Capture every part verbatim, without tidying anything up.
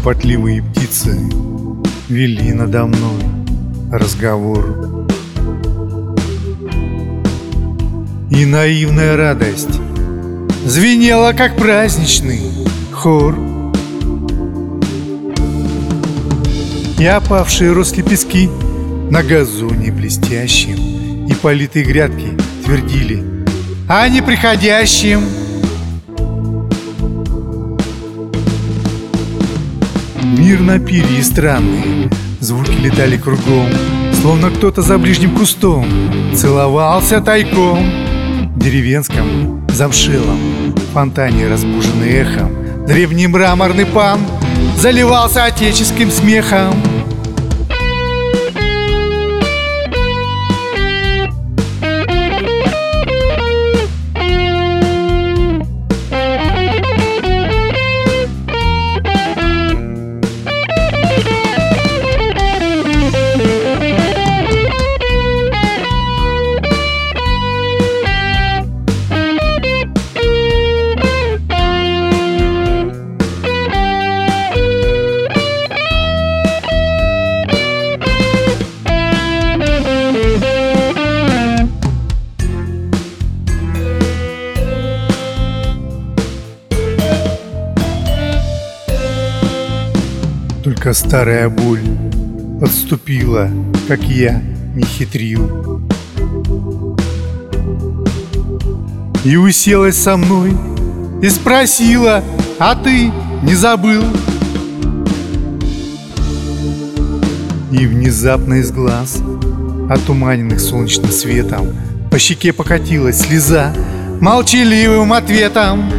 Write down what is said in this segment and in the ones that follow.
Кропотливые птицы вели надо мной разговор. И наивная радость звенела, как праздничный хор. И опавшие росли пески на газоне блестящем, и политые грядки твердили о неприходящем. Мир на пире и странные звуки летали кругом, словно кто-то за ближним кустом целовался тайком. В деревенском замшелом фонтане, разбуженный эхом, древний мраморный пан заливался отеческим смехом. Только старая боль подступила, как я не хитрил, и уселась со мной и спросила: а ты не забыл? И внезапно из глаз, отуманенных солнечным светом, по щеке покатилась слеза молчаливым ответом.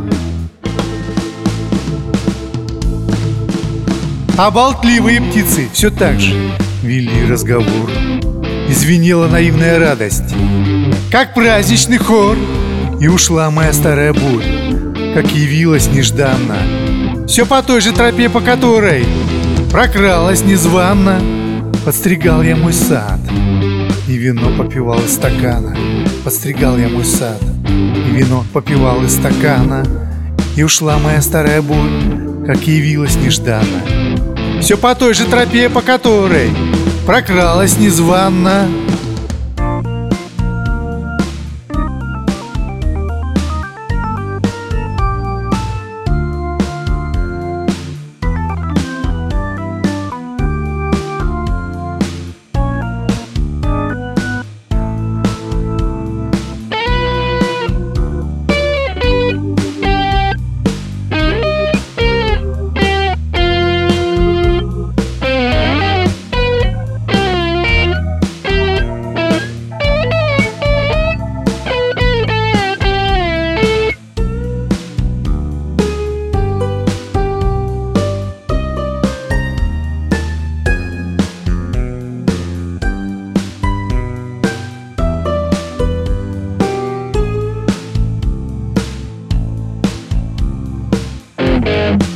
А болтливые птицы все так же вели разговор, и звенела наивная радость, как праздничный хор. И ушла моя старая боль, как явилась нежданно, все по той же тропе, по которой прокралась незванно. Подстригал я мой сад, и вино попивал из стакана. Подстригал я мой сад, и вино попивал из стакана. И ушла моя старая боль, как явилась нежданно, все по той же тропе, по которой прокралась незванно. Yeah.